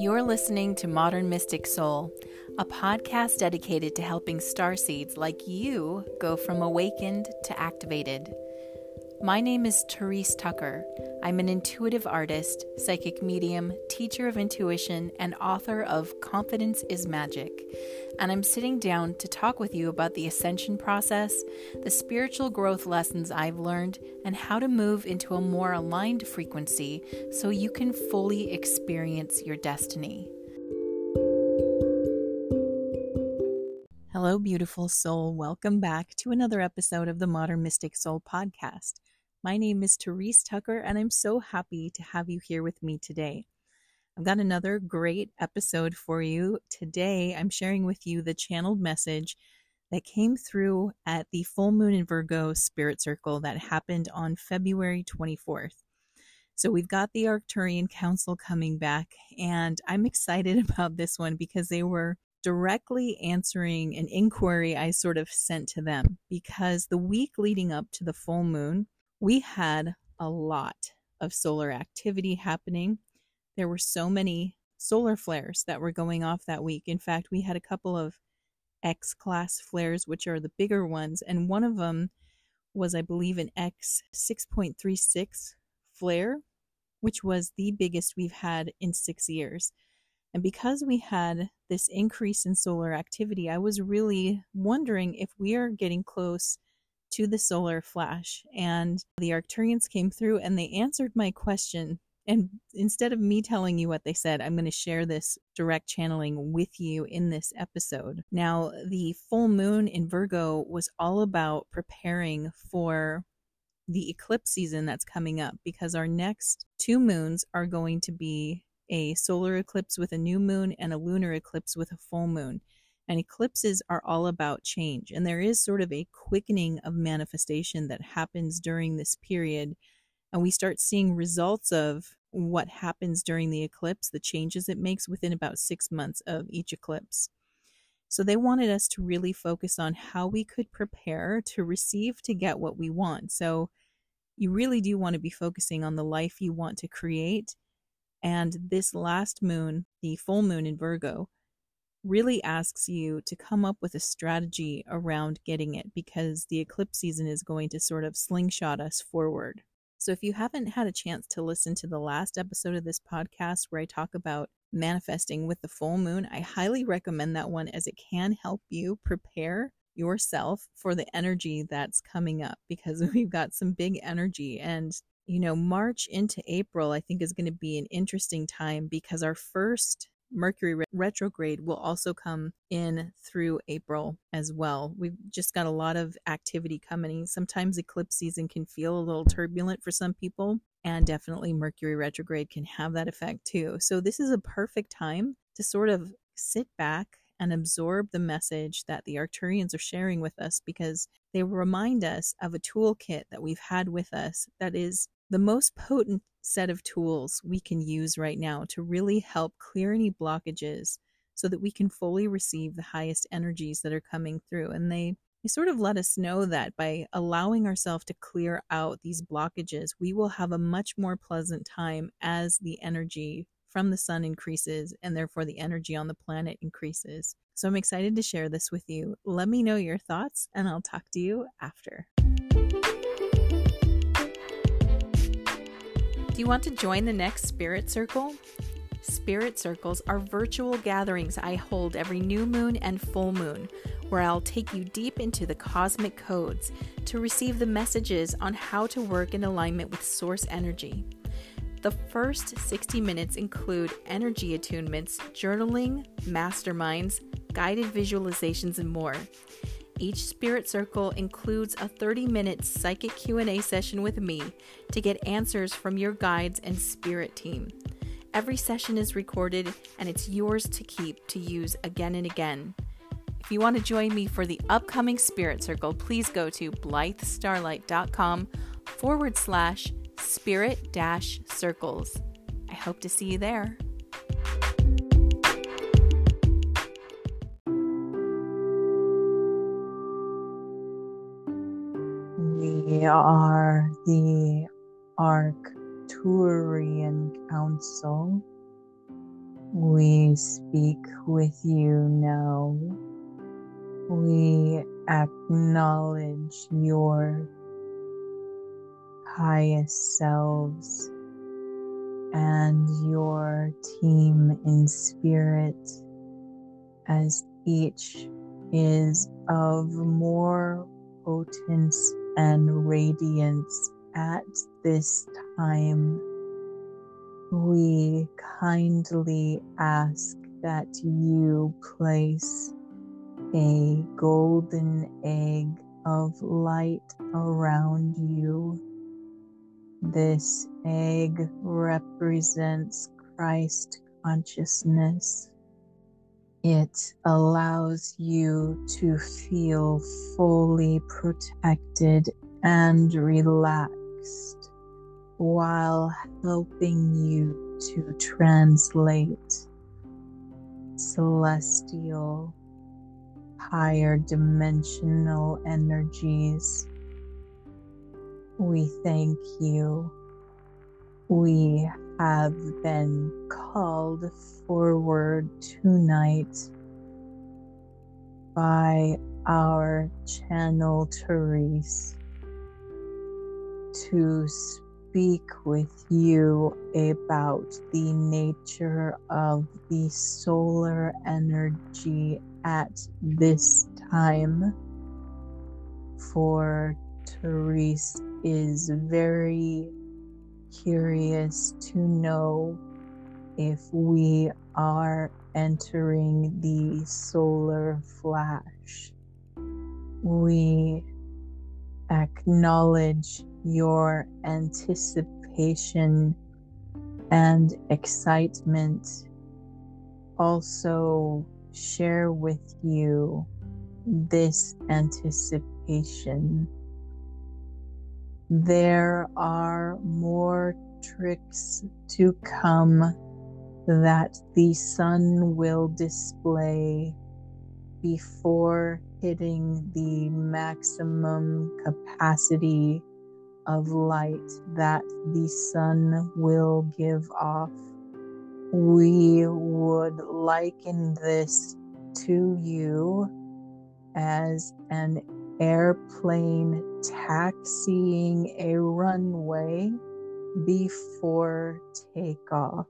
You're listening to Modern Mystic Soul, a podcast dedicated to helping starseeds like you go from awakened to activated. My name is Therese Tucker. I'm an intuitive artist, psychic medium, teacher of intuition, and author of Confidence is Magic. And I'm sitting down to talk with you about the ascension process, the spiritual growth lessons I've learned, and how to move into a more aligned frequency so you can fully experience your destiny. Hello, beautiful soul. Welcome back to another episode of the Modern Mystic Soul podcast. My name is Therese Tucker, and I'm so happy to have you here with me today. I've got another great episode for you. Today, I'm sharing with you the channeled message that came through at the Full Moon in Virgo Spirit Circle that happened on February 24th. So we've got the Arcturian Council coming back, and I'm excited about this one because they were directly answering an inquiry I sort of sent to them, because the week leading up to the full moon, we had a lot of solar activity happening. There were so many solar flares that were going off that week. In fact, we had a couple of X-class flares, which are the bigger ones, and one of them was, I believe, an X 6.36 flare, which was the biggest we've had in 6 years. And because we had this increase in solar activity, I was really wondering if we are getting close to the solar flash. And the Arcturians came through and they answered my question. And instead of me telling you what they said, I'm going to share this direct channeling with you in this episode. Now, the full moon in Virgo was all about preparing for the eclipse season that's coming up, because our next two moons are going to be a solar eclipse with a new moon and a lunar eclipse with a full moon. And eclipses are all about change. And there is sort of a quickening of manifestation that happens during this period. And we start seeing results of what happens during the eclipse, the changes it makes within about 6 months of each eclipse. So they wanted us to really focus on how we could prepare to receive to get what we want. So you really do want to be focusing on the life you want to create. And this last moon, the full moon in Virgo, really asks you to come up with a strategy around getting it, because the eclipse season is going to sort of slingshot us forward. So if you haven't had a chance to listen to the last episode of this podcast where I talk about manifesting with the full moon, I highly recommend that one, as it can help you prepare yourself for the energy that's coming up, because we've got some big energy. And March into April, I think, is going to be an interesting time, because our first Mercury retrograde will also come in through April as well. We've just got a lot of activity coming. Sometimes eclipse season can feel a little turbulent for some people, and definitely Mercury retrograde can have that effect too. So this is a perfect time to sort of sit back and absorb the message that the Arcturians are sharing with us, because they remind us of a toolkit that we've had with us that is the most potent set of tools we can use right now to really help clear any blockages so that we can fully receive the highest energies that are coming through. And they sort of let us know that by allowing ourselves to clear out these blockages, we will have a much more pleasant time as the energy from the sun increases, and therefore the energy on the planet increases. So I'm excited to share this with you. Let me know your thoughts, and I'll talk to you after. Do you want to join the next Spirit Circle? Spirit Circles are virtual gatherings I hold every new moon and full moon, where I'll take you deep into the cosmic codes to receive the messages on how to work in alignment with source energy. The first 60 minutes include energy attunements, journaling, masterminds, guided visualizations, and more. Each Spirit Circle includes a 30-minute psychic Q&A session with me to get answers from your guides and spirit team. Every session is recorded, and it's yours to keep to use again and again. If you want to join me for the upcoming Spirit Circle, please go to blythestarlight.com/spirit-circles. I hope to see you there. We are the Arcturian Council. We speak with you now. We acknowledge your highest selves and your team in spirit, as each is of more potence and radiance at this time. We kindly ask that you place a golden egg of light around you. This egg represents Christ consciousness. It allows you to feel fully protected and relaxed while helping you to translate celestial, higher dimensional energies. We thank you. We have been called forward tonight by our channel Therese to speak with you about the nature of the solar energy at this time. For Therese is very curious to know if we are entering the solar flash. We acknowledge your anticipation and excitement. Also share with you this anticipation. There are more tricks to come that the sun will display before hitting the maximum capacity of light that the sun will give off. We would liken this to you as an airplane taxiing a runway before takeoff.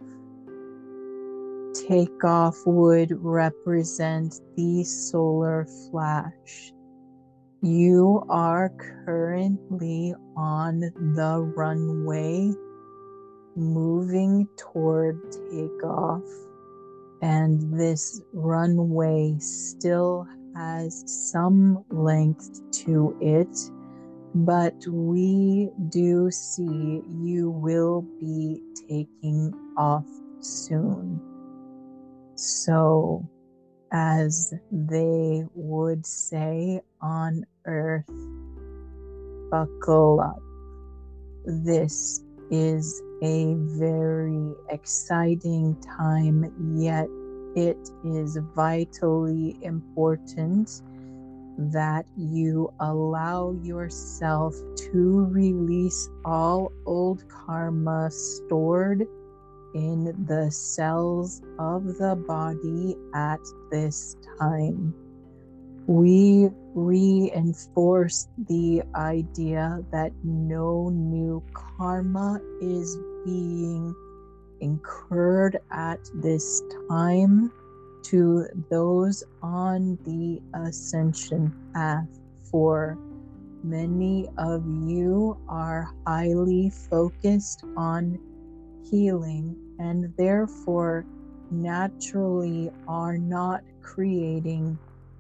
Takeoff would represent the solar flash. You are currently on the runway, moving toward takeoff, and this runway still has some length to it, but we do see you will be taking off soon. So, as they would say on Earth, buckle up. This is a very exciting time, yet it is vitally important that you allow yourself to release all old karma stored in the cells of the body at this time. We reinforce the idea that no new karma is being incurred at this time to those on the ascension path, for many of you are highly focused on healing and therefore naturally are not creating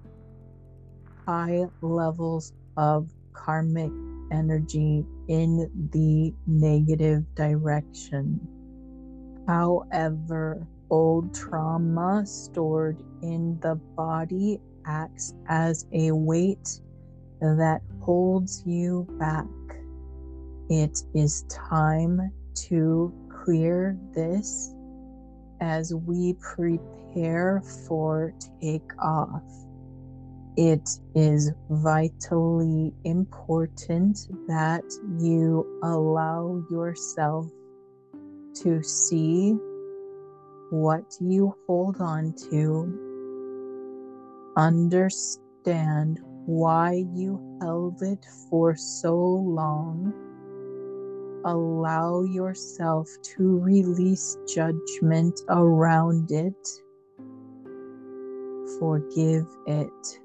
high levels of karmic energy in the negative direction. However, old trauma stored in the body acts as a weight that holds you back. It is time to clear this as we prepare for takeoff. It is vitally important that you allow yourself to see what you hold on to. Understand why you held it for so long. Allow yourself to release judgment around it. Forgive it,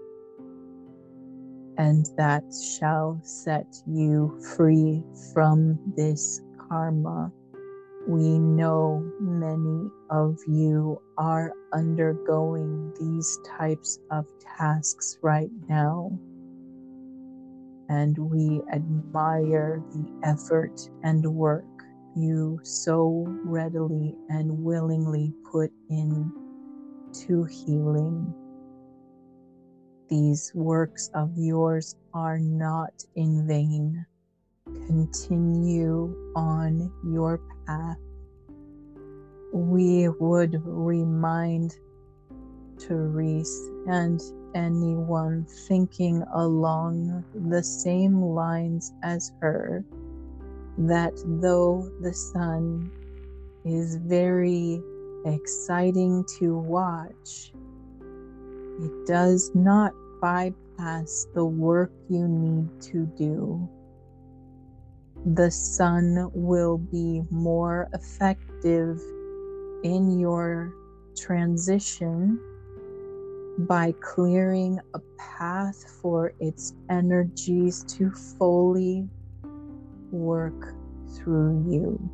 and that shall set you free from this karma. We know many of you are undergoing these types of tasks right now, and we admire the effort and work you so readily and willingly put in to healing. These works of yours are not in vain. Continue on your path. We would remind Therese and anyone thinking along the same lines as her that though the sun is very exciting to watch, it does not bypass the work you need to do. The sun will be more effective in your transition by clearing a path for its energies to fully work through you.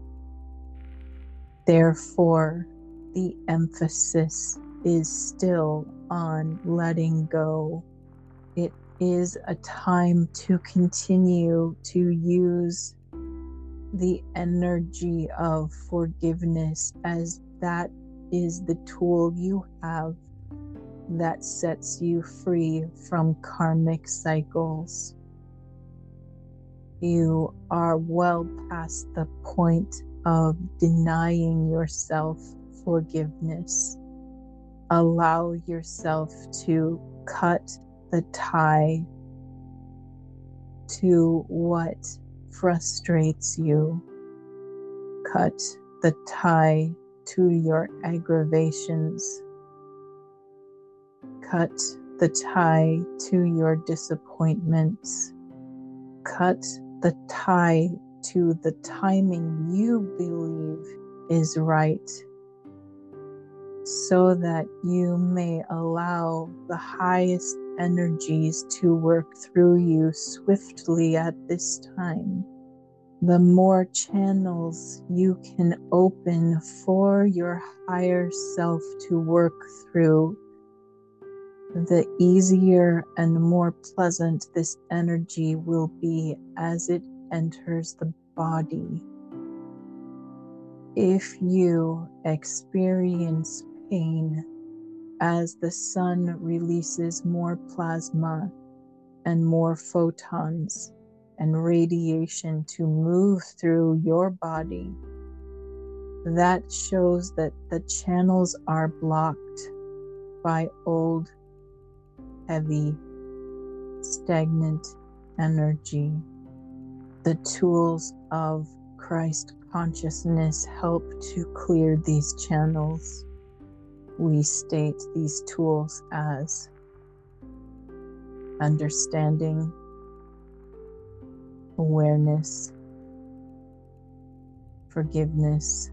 Therefore, the emphasis is still on letting go. It is a time to continue to use the energy of forgiveness, as that is the tool you have that sets you free from karmic cycles. You are well past the point of denying yourself forgiveness. Allow yourself to cut the tie to what frustrates you. Cut the tie to your aggravations. Cut the tie to your disappointments. Cut the tie to the timing you believe is right, so that you may allow the highest energies to work through you swiftly at this time. The more channels you can open for your higher self to work through, the easier and more pleasant this energy will be as it enters the body. If you experience pain as the sun releases more plasma and more photons and radiation to move through your body, that shows that the channels are blocked by old, heavy, stagnant energy. The tools of Christ consciousness help to clear these channels. We state these tools as understanding, awareness, forgiveness,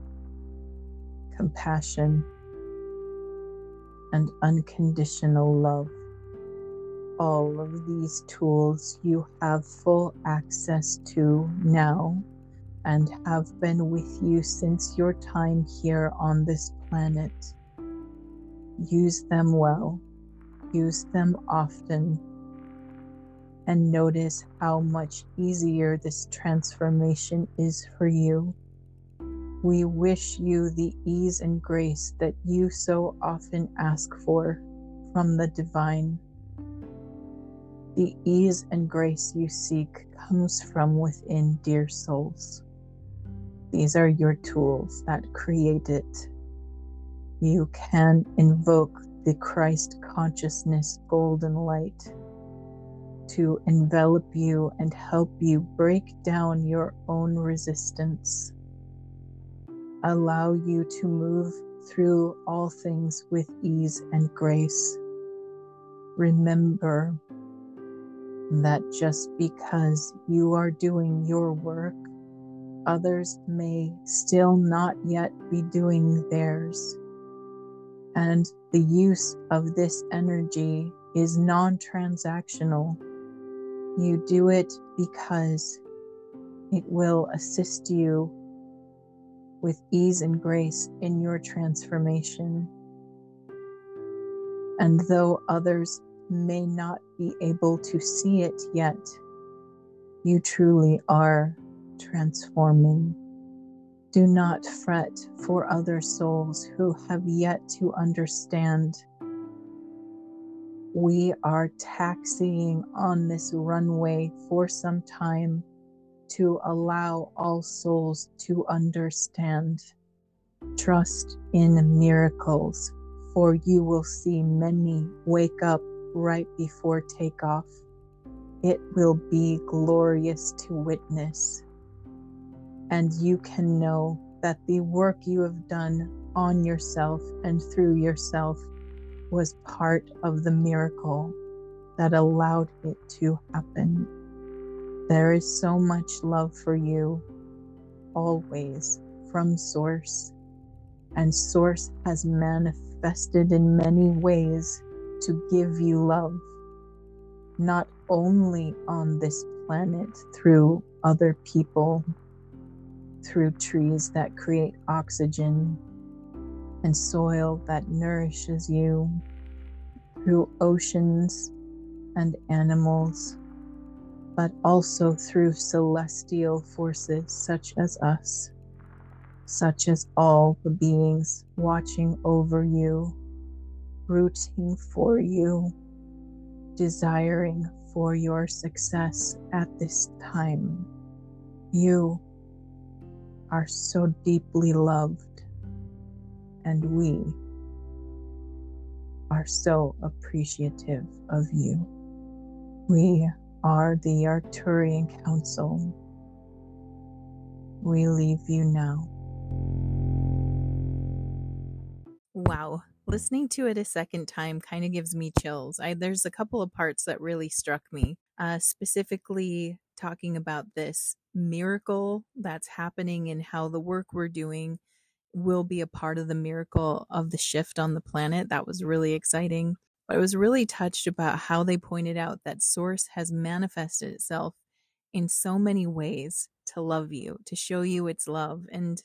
compassion, and unconditional love. All of these tools you have full access to now and have been with you since your time here on this planet. Use them well, use them often, and notice how much easier this transformation is for you. We wish you the ease and grace that you so often ask for from the divine. The ease and grace you seek comes from within, dear souls. These are your tools that create it. You can invoke the Christ consciousness golden light to envelop you and help you break down your own resistance. allow you to move through all things with ease and grace. Remember that just because you are doing your work, others may still not yet be doing theirs. And the use of this energy is non-transactional. You do it because it will assist you with ease and grace in your transformation. And though others may not be able to see it yet, you truly are transforming. Do not fret for other souls who have yet to understand. We are taxiing on this runway for some time to allow all souls to understand. Trust in miracles, for you will see many wake up right before takeoff. It will be glorious to witness. And you can know that the work you have done on yourself and through yourself was part of the miracle that allowed it to happen. There is so much love for you, always, from Source. And Source has manifested in many ways to give you love, not only on this planet through other people, through trees that create oxygen and soil that nourishes you, through oceans and animals, but also through celestial forces such as us, such as all the beings watching over you, rooting for you, desiring for your success at this time. You are so deeply loved, and we are so appreciative of you. We are the Arcturian Council. We leave you now. Wow. Listening to it a second time kind of gives me chills. There's a couple of parts that really struck me, specifically talking about this miracle that's happening and how the work we're doing will be a part of the miracle of the shift on the planet. That was really exciting. But I was really touched about how they pointed out that Source has manifested itself in so many ways to love you, to show you its love. And,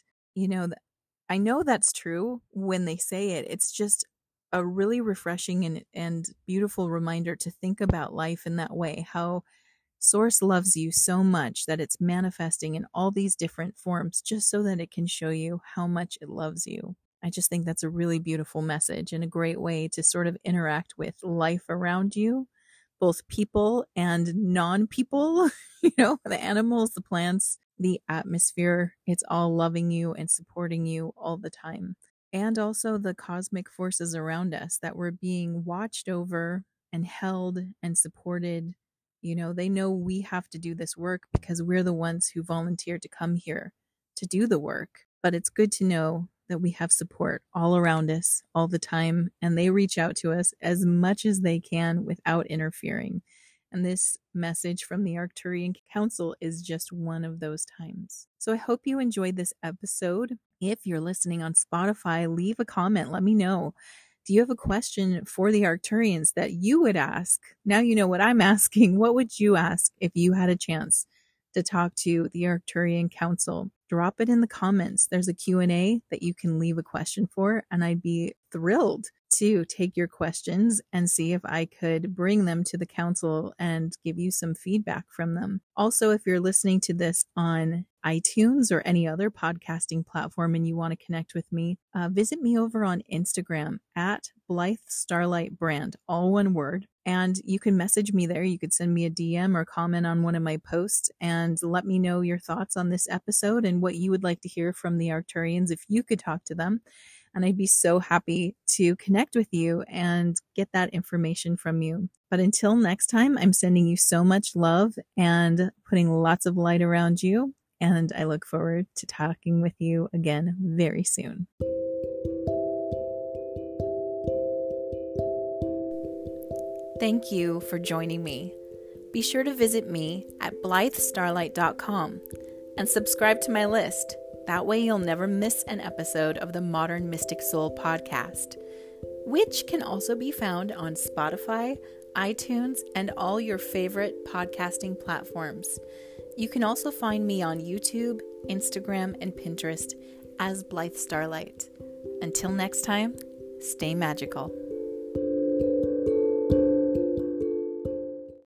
I know that's true when they say it. It's just a really refreshing and beautiful reminder to think about life in that way, how Source loves you so much that it's manifesting in all these different forms just so that it can show you how much it loves you. I just think that's a really beautiful message and a great way to sort of interact with life around you, both people and non-people, the animals, the plants, the atmosphere. It's all loving you and supporting you all the time. And also the cosmic forces around us that we're being watched over and held and supported. They know we have to do this work because we're the ones who volunteered to come here to do the work. But it's good to know that we have support all around us all the time, and they reach out to us as much as they can without interfering. And this message from the Arcturian Council is just one of those times. So I hope you enjoyed this episode. If you're listening on Spotify, leave a comment. Let me know. Do you have a question for the Arcturians that you would ask? Now you know what I'm asking. What would you ask if you had a chance to talk to the Arcturian Council? Drop it in the comments. There's a Q&A that you can leave a question for, and I'd be thrilled to take your questions and see if I could bring them to the council and give you some feedback from them. Also, if you're listening to this on iTunes or any other podcasting platform and you want to connect with me, visit me over on Instagram at Blythe Starlight Brand, all one word. And you can message me there. You could send me a DM or comment on one of my posts and let me know your thoughts on this episode and what you would like to hear from the Arcturians if you could talk to them. And I'd be so happy to connect with you and get that information from you. But until next time, I'm sending you so much love and putting lots of light around you. and I look forward to talking with you again very soon. Thank you for joining me. Be sure to visit me at blythestarlight.com and subscribe to my list. That way you'll never miss an episode of the Modern Mystic Soul podcast, which can also be found on Spotify, iTunes, and all your favorite podcasting platforms. You can also find me on YouTube, Instagram, and Pinterest as Blythe Starlight. Until next time, stay magical.